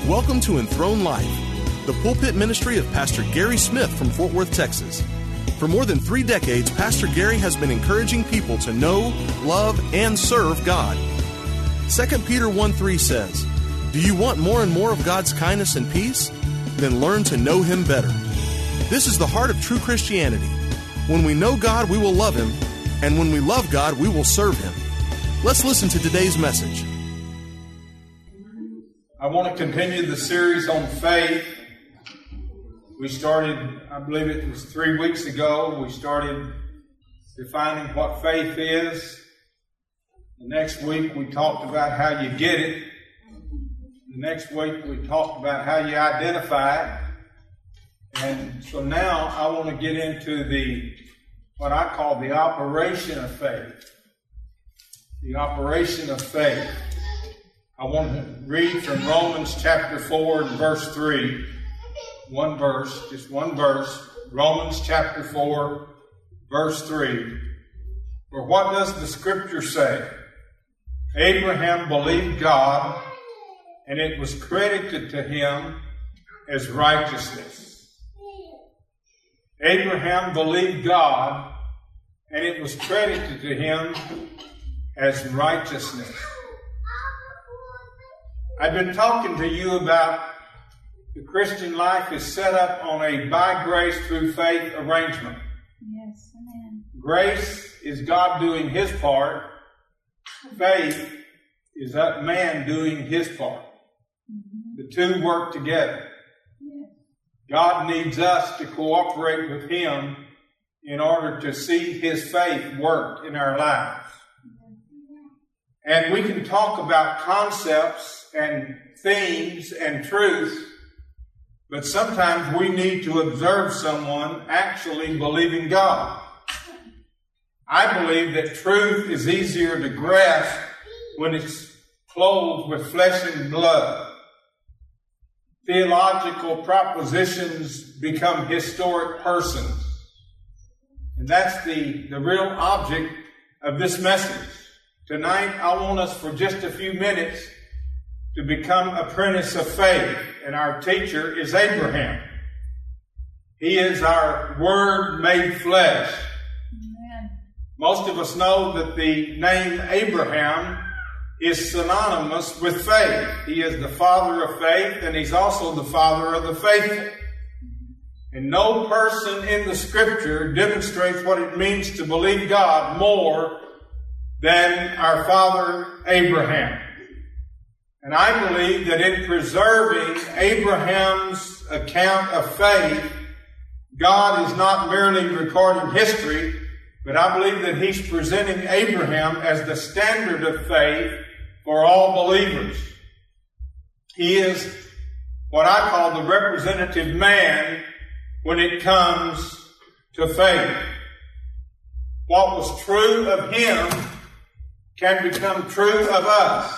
Welcome to Enthroned Life, the pulpit ministry of Pastor Gary Smith from Fort Worth, Texas. For more than 3 decades, Pastor Gary has been encouraging people to know, love, and serve God. 2 Peter 1:3 says, "Do you want more and more of God's kindness and peace? Then learn to know Him better." This is the heart of true Christianity. When we know God, we will love Him, and when we love God, we will serve Him. Let's listen to today's message. I want to continue the series on faith. We started, I believe it was 3 weeks ago, we started defining what faith is. The next week we talked about how you get it. The next week we talked about how you identify it. And so now I want to get into what I call the operation of faith. The operation of faith. I want to read from Romans chapter 4 and verse 3. One verse, just one verse. Romans chapter 4, verse 3. For what does the Scripture say? Abraham believed God, and it was credited to him as righteousness. Abraham believed God, and it was credited to him as righteousness. I've been talking to you about the Christian life is set up on a by grace through faith arrangement. Yes, amen. Grace is God doing His part. Faith is man doing his part. Mm-hmm. The two work together. Yes. God needs us to cooperate with Him in order to see His faith work in our lives. And we can talk about concepts and themes and truth, but sometimes we need to observe someone actually believing God. I believe that truth is easier to grasp when it's clothed with flesh and blood. Theological propositions become historic persons. And that's the real object of this message. Tonight, I want us for just a few minutes to become apprentice of faith. And our teacher is Abraham. He is our Word made flesh. Amen. Most of us know that the name Abraham is synonymous with faith. He is the father of faith, and he's also the father of the faithful. And no person in the Scripture demonstrates what it means to believe God more than our father Abraham. And I believe that in preserving Abraham's account of faith, God is not merely recording history, but I believe that He's presenting Abraham as the standard of faith for all believers. He is what I call the representative man when it comes to faith. What was true of him can become true of us.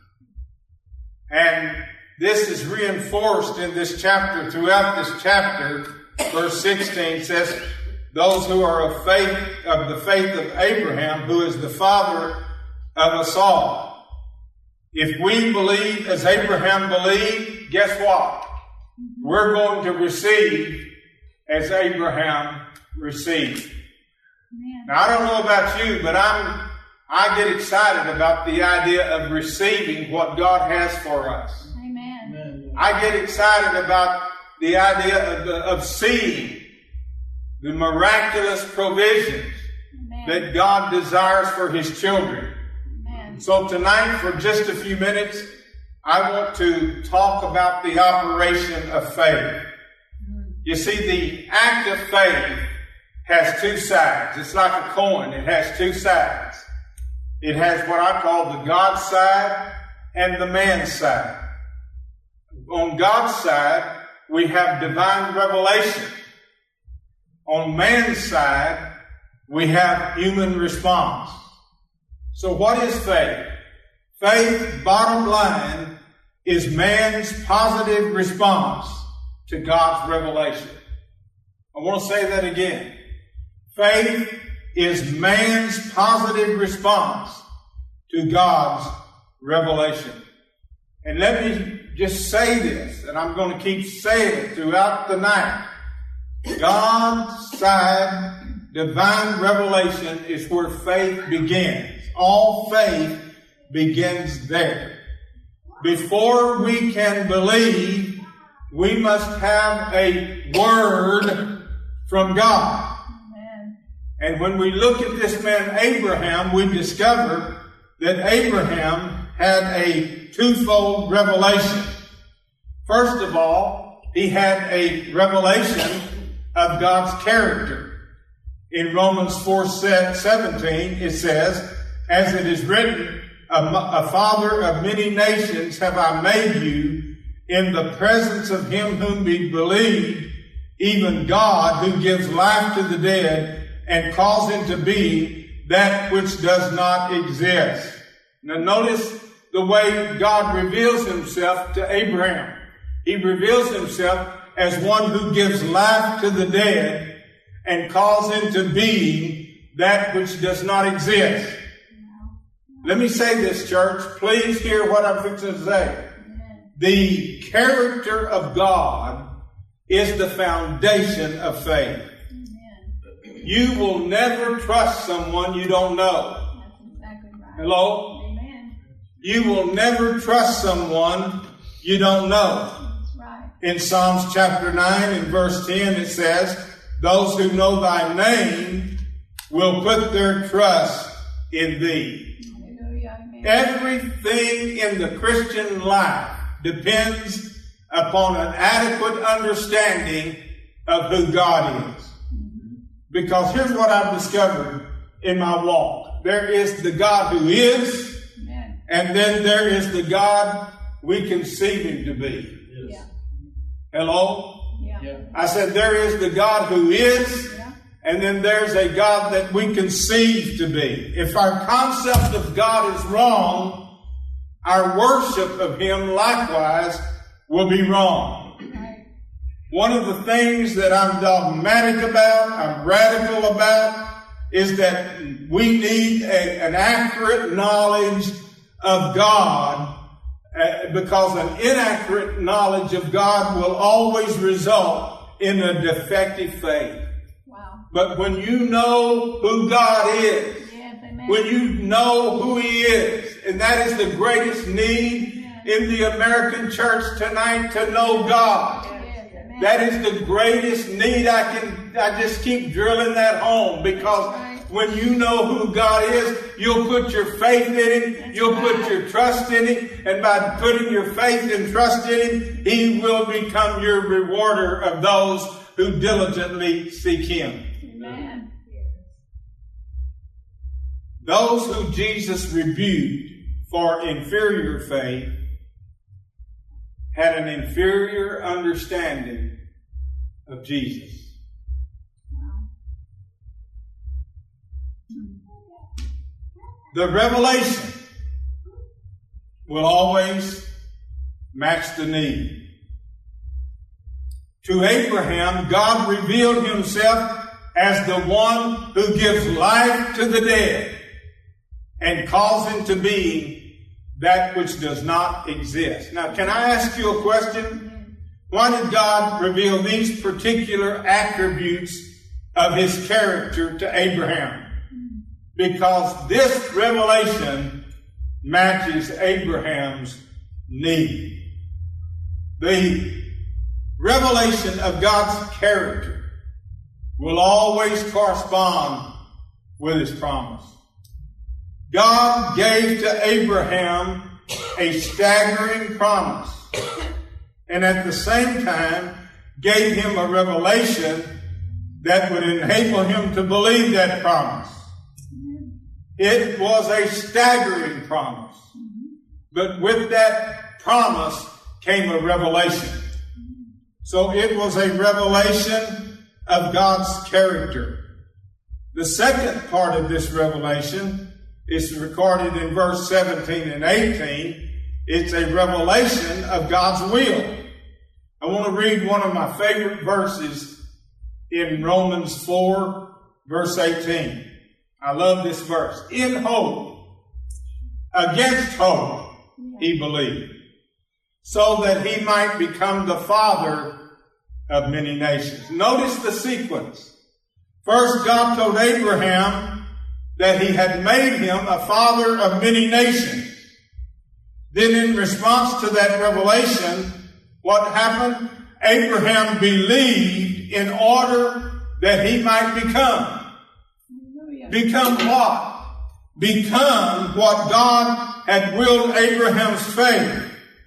And this is reinforced in this chapter. Throughout this chapter, verse 16 says, those who are of the faith of Abraham, who is the father of us all. If we believe as Abraham believed, guess what? We're going to receive as Abraham received. Now, I don't know about you, but I get excited about the idea of receiving what God has for us. Amen. I get excited about the idea of seeing the miraculous provisions that God desires for His children. Amen. So tonight, for just a few minutes, I want to talk about the operation of faith. You see, the act of faith has two sides. It's like a coin. It has two sides. It has what I call the God side and the man side. On God's side, we have divine revelation. On man's side, we have human response. So what is faith? Faith, bottom line, is man's positive response to God's revelation. I want to say that again. Faith is man's positive response to God's revelation. And let me just say this, and I'm going to keep saying it throughout the night. God's side, divine revelation, is where faith begins. All faith begins there. Before we can believe, we must have a word from God. Amen. And when we look at this man Abraham, we discover that Abraham had a twofold revelation. First of all, he had a revelation of God's character. In Romans 4:17, it says, as it is written, a father of many nations have I made you in the presence of him whom we believed, even God who gives life to the dead and calls into being that which does not exist. Now notice the way God reveals himself to Abraham. He reveals himself as one who gives life to the dead and calls into being that which does not exist. Let me say this, church. Please hear what I'm fixing to say. The character of God is the foundation of faith. Amen. You will never trust someone you don't know. That's exactly right. Hello? Amen. You will never trust someone you don't know. That's right. In Psalms chapter 9 and verse 10, it says, those who know thy name will put their trust in thee. Hallelujah. Amen. Everything in the Christian life depends upon an adequate understanding of who God is. Because here's what I've discovered in my walk. There is the God who is, Amen. and then there is the God we conceive him to be. Yeah. Hello? Yeah. I said there is the God who is, Yeah. and then there's a God that we conceive to be. If our concept of God is wrong, our worship of him likewise will be wrong. Right. One of the things that I'm dogmatic about, I'm radical about, is that we need an accurate knowledge of God, because an inaccurate knowledge of God will always result in a defective faith. Wow. But when you know who God is, Yes. Amen. when you know who he is, and that is the greatest need in the American church tonight, to know God. Yes. Amen. That is the greatest need. I just keep drilling that home, because when you know who God is, you'll put your faith in him, you'll put your trust in him, and by putting your faith and trust in him, he will become your rewarder of those who diligently seek him. Amen. Those who Jesus rebuked for inferior faith had an inferior understanding of Jesus. The revelation will always match the need. To Abraham, God revealed himself as the one who gives life to the dead and calls into being that which does not exist. Now, can I ask you a question? Why did God reveal these particular attributes of his character to Abraham? Because this revelation matches Abraham's need. The revelation of God's character will always correspond with his promise. God gave to Abraham a staggering promise, and at the same time gave him a revelation that would enable him to believe that promise. It was a staggering promise, but with that promise came a revelation. So it was a revelation of God's character. The second part of this revelation is recorded in verse 17 and 18. It's a revelation of God's will. I want to read one of my favorite verses in Romans 4, verse 18. I love this verse. In hope, against hope, he believed. so that he might become the father of many nations. Notice the sequence. First, God told Abraham that he had made him a father of many nations. Then in response to that revelation, what happened? Abraham believed in order that he might become. Become what? Become what God had willed Abraham's faith.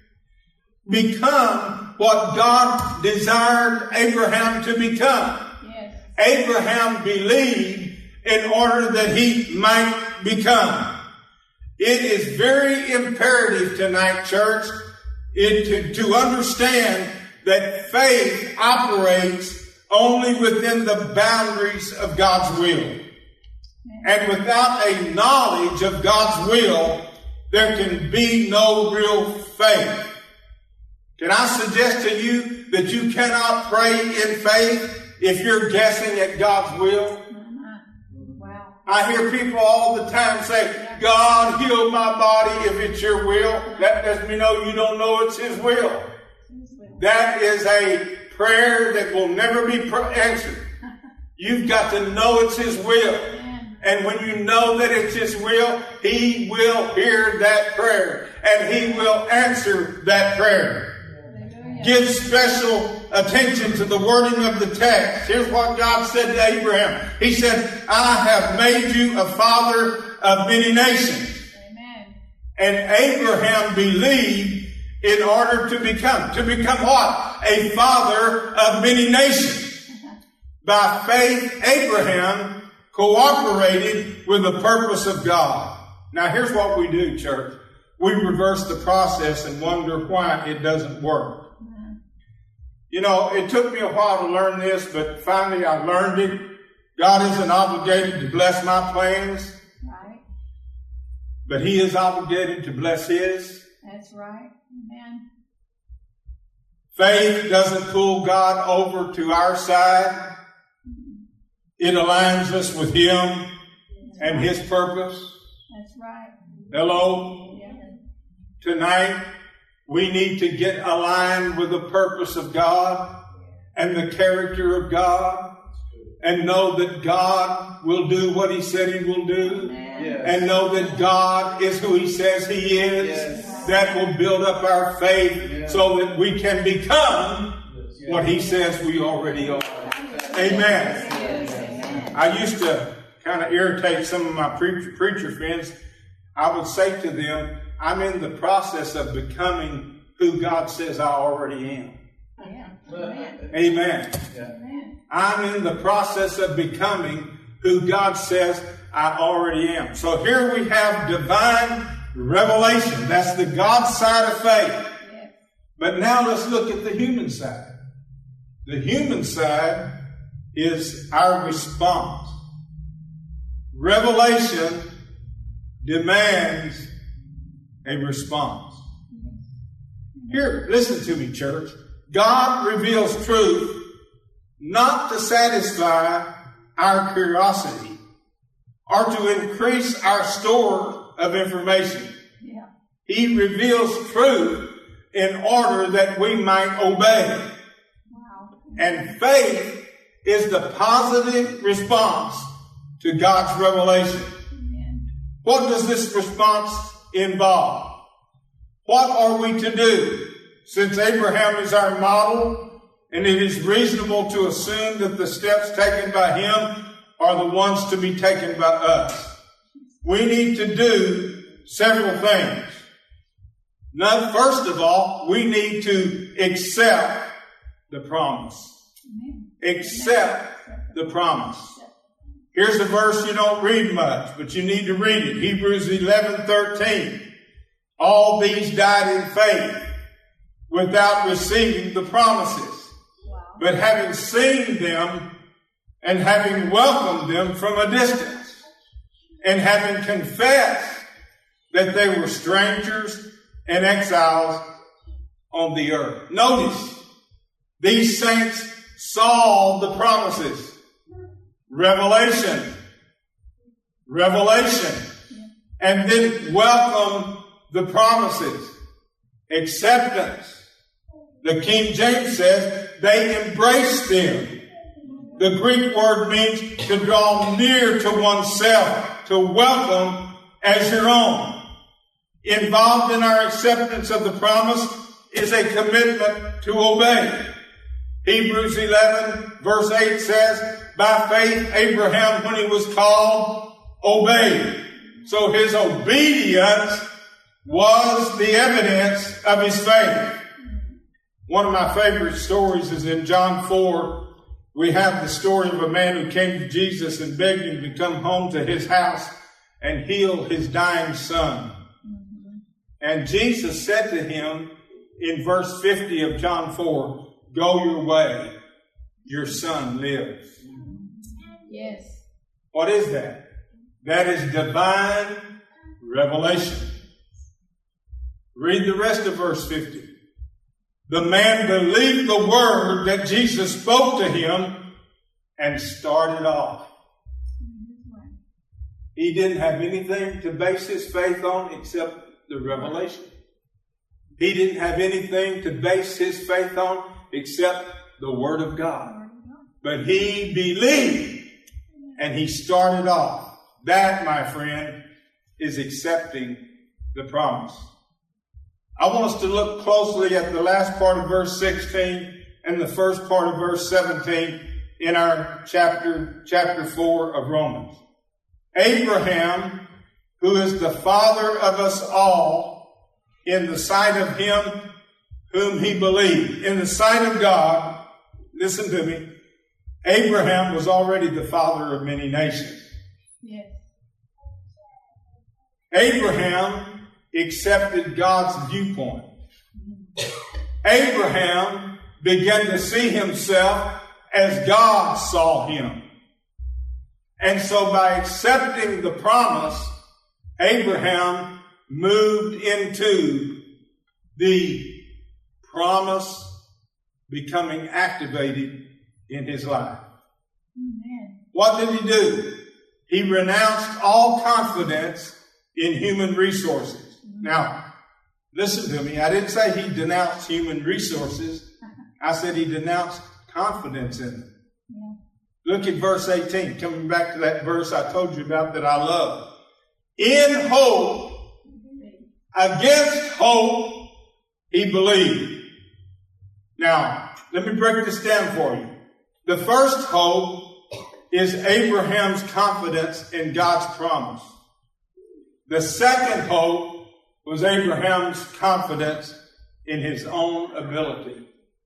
Become what God desired Abraham to become. Yes. Abraham believed in order that he might become. It is very imperative tonight, church, to understand that faith operates only within the boundaries of God's will. And without a knowledge of God's will, there can be no real faith. Can I suggest to you that you cannot pray in faith if you're guessing at God's will? Wow. I hear people all the time say, God, heal my body if it's your will. That lets me know you don't know it's his will. That is a prayer that will never be answered. You've got to know it's his will. And when you know that it's his will, he will hear that prayer. And he will answer that prayer. Give special attention to the wording of the text. Here's what God said to Abraham. He said, I have made you a father of many nations. Amen. And Abraham believed in order to become what? A father of many nations. By faith, Abraham cooperated with the purpose of God. Now here's what we do, church. We reverse the process and wonder why it doesn't work. You know, it took me a while to learn this, but finally I learned it. God isn't obligated to bless my plans. Right. But he is obligated to bless his. That's right. Amen. Faith doesn't pull God over to our side. It aligns us with him and his purpose. That's right. Hello? Yeah. Tonight, we need to get aligned with the purpose of God and the character of God and know that God will do what he said he will do. Yes. And know that God is who he says he is. Yes. That will build up our faith so that we can become what he says we already are. Amen. I used to kind of irritate some of my preacher friends. I would say to them, I'm in the process of becoming who God says I already am. Yeah. Amen. Amen. Amen. I'm in the process of becoming who God says I already am. So here we have divine revelation. That's the God side of faith. Yes. But now let's look at the human side. The human side is our response. Revelation demands a response. Here, listen to me, church. God reveals truth not to satisfy our curiosity or to increase our store of information. Yeah. He reveals truth in order that we might obey. Wow. And faith is the positive response to God's revelation. Amen. What does this response involve? What are we to do? Since Abraham is our model, and it is reasonable to assume that the steps taken by him are the ones to be taken by us, we need to do several things. Now, first of all, we need to accept the promise. Amen. Accept the promise. Here's a verse you don't read much, but you need to read it. Hebrews 11:13. All these died in faith without receiving the promises, but having seen them and having welcomed them from a distance, and having confessed that they were strangers and exiles on the earth. Notice, these saints saw the promises. Revelation, and then welcome the promises. Acceptance. The King James says they embraced him. The Greek word means to draw near to oneself, to welcome as your own. Involved in our acceptance of the promise is a commitment to obey. Hebrews 11 verse 8 says, by faith Abraham, when he was called, obeyed. So his obedience was the evidence of his faith. One of my favorite stories is in John 4. We have the story of a man who came to Jesus and begged him to come home to his house and heal his dying son. And Jesus said to him in verse 50 of John 4, go your way, your son lives. Yes. What is that? That is divine revelation. Read the rest of verse 50. The man believed the word that Jesus spoke to him and started off. He didn't have anything to base his faith on except the revelation. He didn't have anything to base his faith on except the word of God. But he believed and he started off. That, my friend, is accepting the promise. I want us to look closely at the last part of verse 16 and the first part of verse 17 in our chapter 4 of Romans. Abraham, who is the father of us all, in the sight of him whom he believed, in the sight of God, listen to me, Abraham was already the father of many nations. Yes. Abraham accepted God's viewpoint. Abraham began to see himself as God saw him. And so by accepting the promise, Abraham moved into the promise becoming activated in his life. Amen. What did he do? He renounced all confidence in human resources. Now, listen to me. I didn't say he denounced human resources. I said he denounced confidence in them. Yeah. Look at verse 18. Coming back to that verse I told you about that I love. In hope, against hope, he believed. Now, let me break this down for you. The first hope is Abraham's confidence in God's promise. The second hope was Abraham's confidence in his own ability.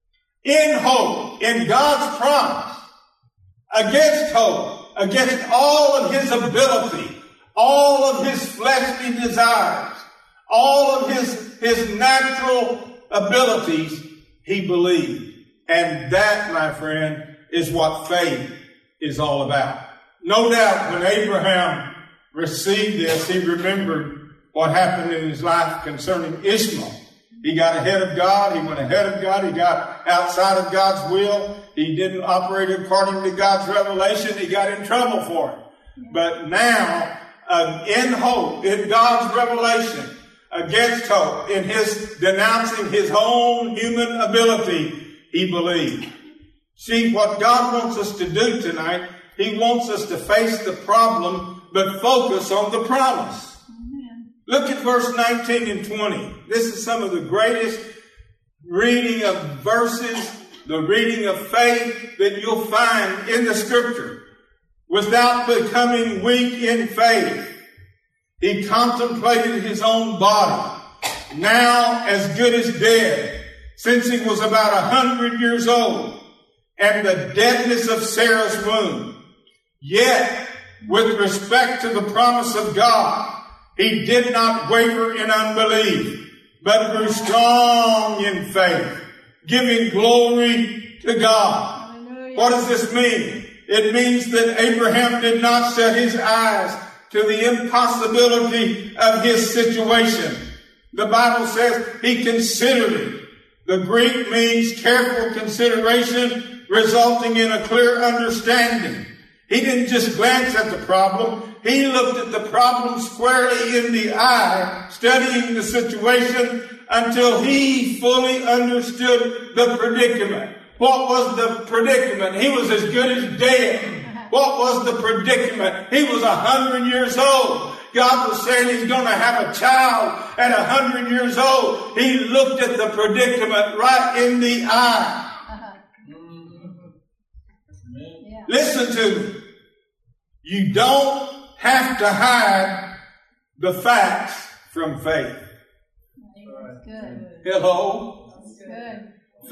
In hope, in God's promise, against hope, against all of his ability, all of his fleshly desires, all of his natural abilities, he believed. And that, my friend, is what faith is all about. No doubt when Abraham received this, he remembered what happened in his life concerning Ishmael. He got ahead of God. He went ahead of God. He got outside of God's will. He didn't operate according to God's revelation. He got in trouble for it. But now, in hope, in God's revelation, against hope, in his denouncing his own human ability, he believed. See, what God wants us to do tonight, he wants us to face the problem, but focus on the promise. Amen. Look at verse 19 and 20. This is some of the greatest reading of verses, the reading of faith that you'll find in the scripture. Without becoming weak in faith, he contemplated his own body, now as good as dead, since he was about 100 years old, and the deadness of Sarah's womb. Yet, with respect to the promise of God, he did not waver in unbelief, but grew strong in faith, giving glory to God. Hallelujah. What does this mean? It means that Abraham did not set his eyes to the impossibility of his situation. The Bible says he considered it. The Greek means careful consideration resulting in a clear understanding. He didn't just glance at the problem. He looked at the problem squarely in the eye, studying the situation until he fully understood the predicament. What was the predicament? He was as good as dead. What was the predicament? He was 100 years old. God was saying he's going to have a child at 100 years old. He looked at the predicament right in the eye. Yeah. Listen to me. You don't have to hide the facts from faith. That's good. Hello? That's good.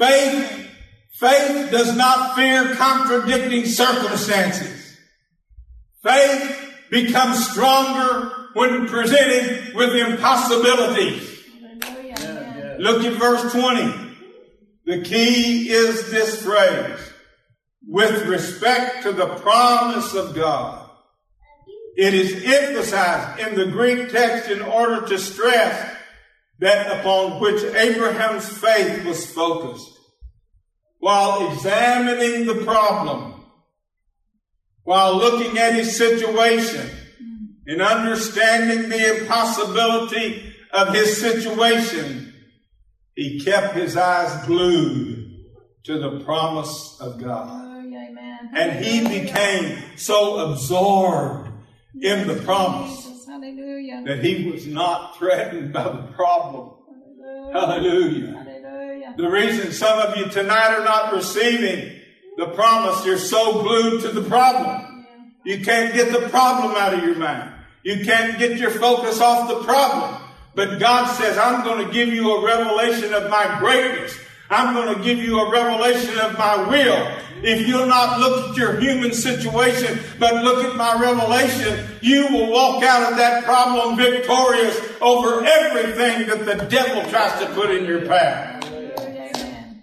Faith does not fear contradicting circumstances. Faith becomes stronger when presented with impossibilities. Hallelujah. Amen. Look at verse 20. The key is this phrase, with respect to the promise of God. It is emphasized in the Greek text in order to stress that upon which Abraham's faith was focused. While examining the problem, while looking at his situation and understanding the impossibility of his situation, he kept his eyes glued to the promise of God. Hallelujah. Amen. And he became so absorbed in the promise Jesus. Hallelujah. that he was not threatened by the problem. Hallelujah. Hallelujah. Hallelujah. The reason some of you tonight are not receiving the promise, you're so glued to the problem. You can't get the problem out of your mind. You can't get your focus off the problem. But God says, I'm going to give you a revelation of my greatness. I'm going to give you a revelation of my will. If you'll not look at your human situation, but look at my revelation, you will walk out of that problem victorious over everything that the devil tries to put in your path. Hallelujah. Amen.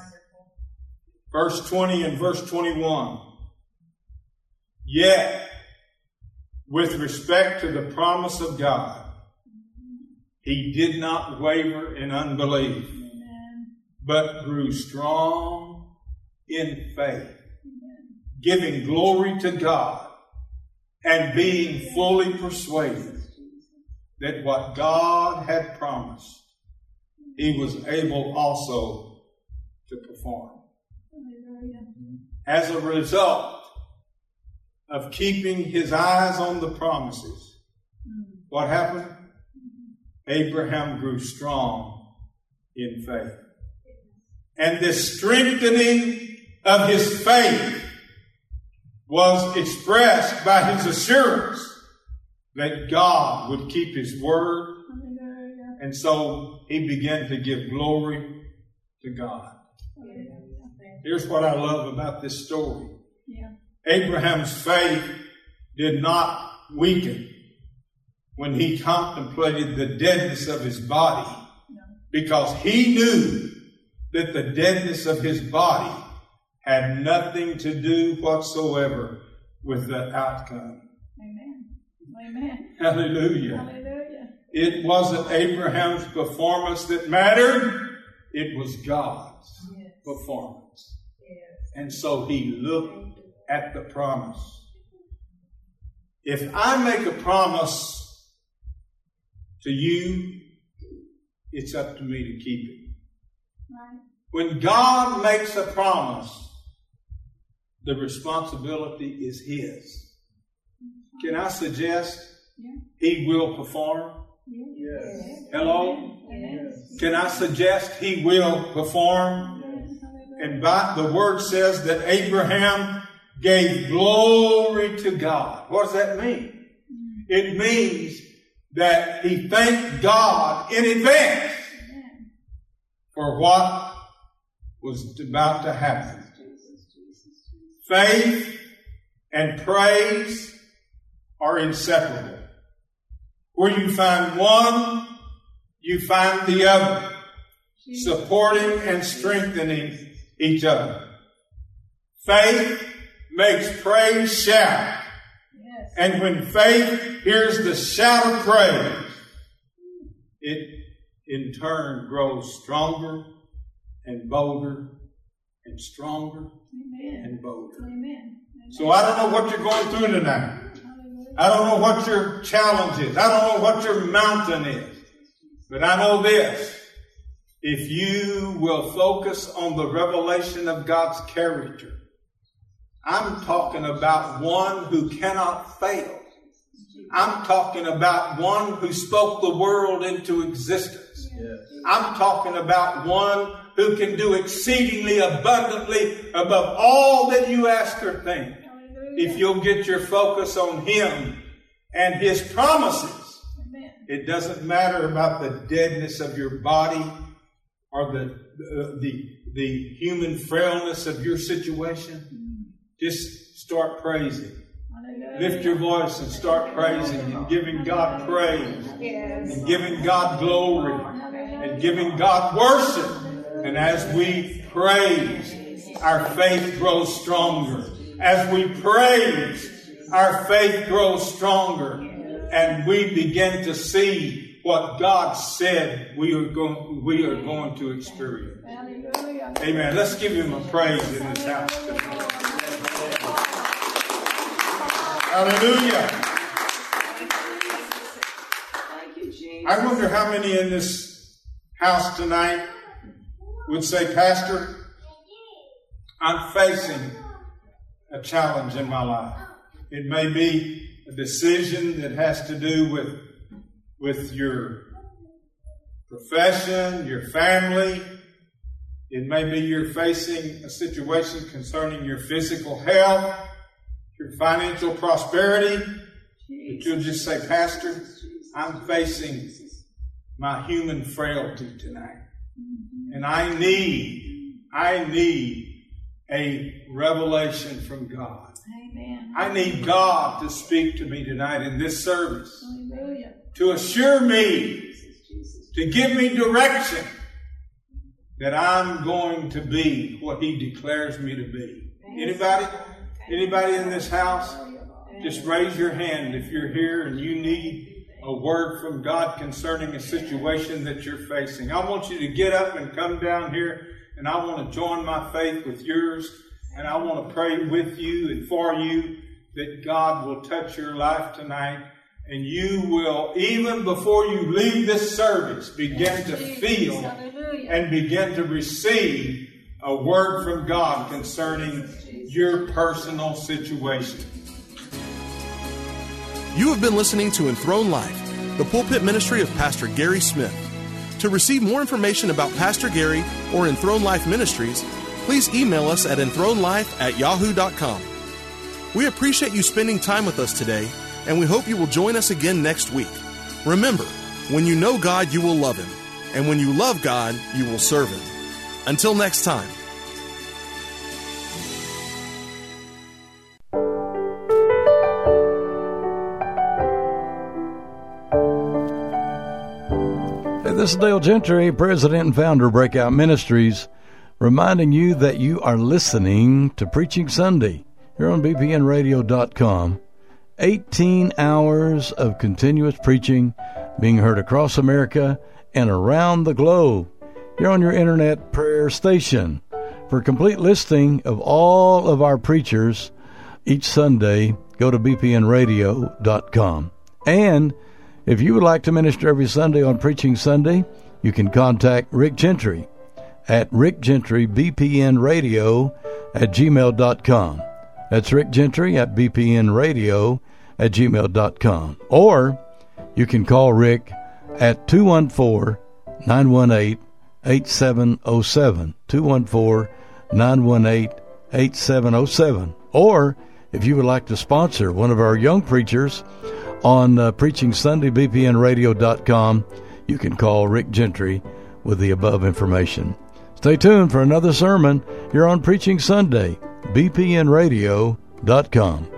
Verse 20 and verse 21. Yet, with respect to the promise of God, he did not waver in unbelief, but grew strong in faith, giving glory to God and being fully persuaded that what God had promised, he was able also to perform. As a result of keeping his eyes on the promises, what happened? Abraham grew strong in faith. And this strengthening of his faith was expressed by his assurance that God would keep his word. And so he began to give glory to God. Here's what I love about this story. Abraham's faith did not weaken when he contemplated the deadness of his body, because he knew that the deadness of his body had nothing to do whatsoever with the outcome. Amen. Amen. Hallelujah. Hallelujah. It wasn't Abraham's performance that mattered. It was God's performance. And so he looked at the promise. If I make a promise to you, it's up to me to keep it. Right. When God makes a promise, the responsibility is his. Can I suggest he will perform? Yes. Hello? Yes. Can I suggest he will perform? And the word says that Abraham gave glory to God. What does that mean? It means that he thanked God in advance for what was about to happen. Faith and praise are inseparable. Where you find one, you find the other, supporting and strengthening each other. Faith makes praise shout. And when faith hears the shout of praise, it in turn grows stronger and bolder and stronger and bolder. Amen. So I don't know what you're going through tonight. I don't know what your challenge is. I don't know what your mountain is. But I know this. If you will focus on the revelation of God's character, I'm talking about one who cannot fail. I'm talking about one who spoke the world into existence. I'm talking about one who can do exceedingly abundantly above all that you ask or think. If you'll get your focus on Him and His promises, it doesn't matter about the deadness of your body or the human frailness of your situation. Just start praising. Lift your voice and start praising and giving God praise and giving God glory and giving God worship. And as we praise, our faith grows stronger. As we praise, our faith grows stronger. And we begin to see what God said we are going to experience. Amen. Let's give Him a praise in this house. Hallelujah. I wonder how many in this house tonight would say, Pastor, I'm facing a challenge in my life. It may be a decision that has to do with your profession, your family. It may be you're facing a situation concerning your physical health, your financial prosperity. But you'll just say, Pastor, I'm facing my human frailty tonight. And I need a revelation from God. Amen. I need God to speak to me tonight in this service. Hallelujah. To assure me, to give me direction that I'm going to be what He declares me to be. Anybody? Anybody in this house? Just raise your hand if you're here and you need a word from God concerning a situation that you're facing. I want you to get up and come down here, and I want to join my faith with yours, and I want to pray with you and for you that God will touch your life tonight, and you will, even before you leave this service, begin to feel and begin to receive a word from God concerning your personal situation. You have been listening to Enthroned Life, the pulpit ministry of Pastor Gary Smith. To receive more information about Pastor Gary or Enthroned Life Ministries, please email us at enthronedlife@yahoo.com. We appreciate you spending time with us today, and we hope you will join us again next week. Remember, when you know God, you will love Him, and when you love God, you will serve Him. Until next time. This is Dale Gentry, President and Founder of Breakout Ministries, reminding you that you are listening to Preaching Sunday here on bpnradio.com. 18 hours of continuous preaching being heard across America and around the globe here on your internet prayer station. For a complete listing of all of our preachers each Sunday, go to bpnradio.com. And if you would like to minister every Sunday on Preaching Sunday, you can contact Rick Gentry at rickgentrybpnradio@gmail.com. That's Rick Gentry at bpnradio@gmail.com. Or you can call Rick at 214-918-8707. 214-918-8707. Or if you would like to sponsor one of our young preachers on Preaching Sunday, bpnradio.com, you can call Rick Gentry with the above information. Stay tuned for another sermon here on Preaching Sunday, bpnradio.com.